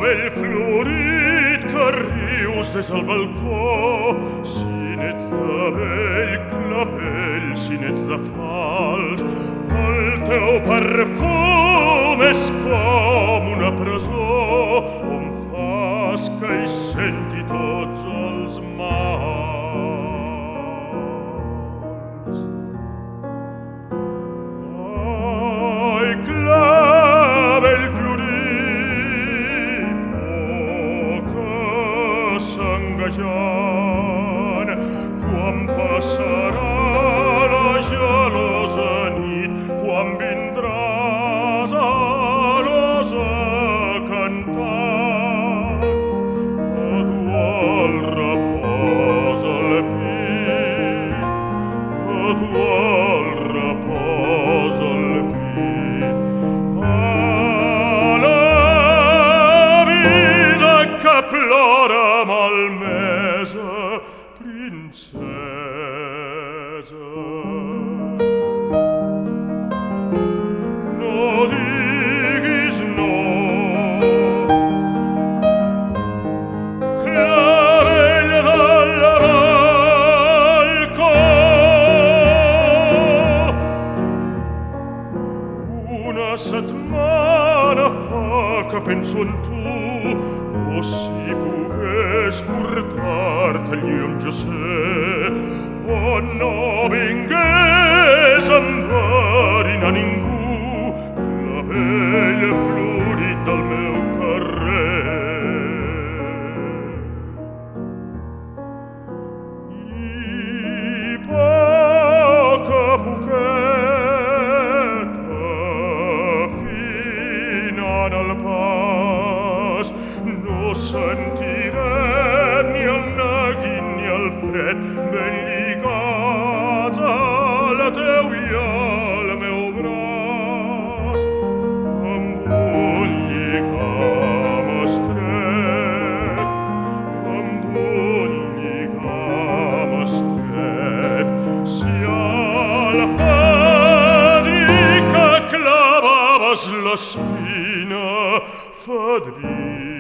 clavel florit que rius des del balcó. Si n'ets de vell clavel, si n'ets de fals, el teu perfum és com una presó on fas que hi senti tots els mals. Ai, clavel florit, boca sanguejant, quan passarà la gelosa nit, quan vindràs a l'osa cantant. A tu el repòs al pit, a tu el repòs al pit, a la vida que plora malmesa, princesa. No diguis no, clavell del balcó. Una setmana fa que penso en tu, oh, si pogués portar-te allí on jo sé, on no vingués a enverinar ningú, clavell florit del meu carrer. I poc a poquet, afinant el pas, no sentirem ni el neguit ni el fred, ben lligats al teu i al meu braç, amb un lligam estret, amb un lligam estret. Si al fadrí que clavaves l'espina, fadrí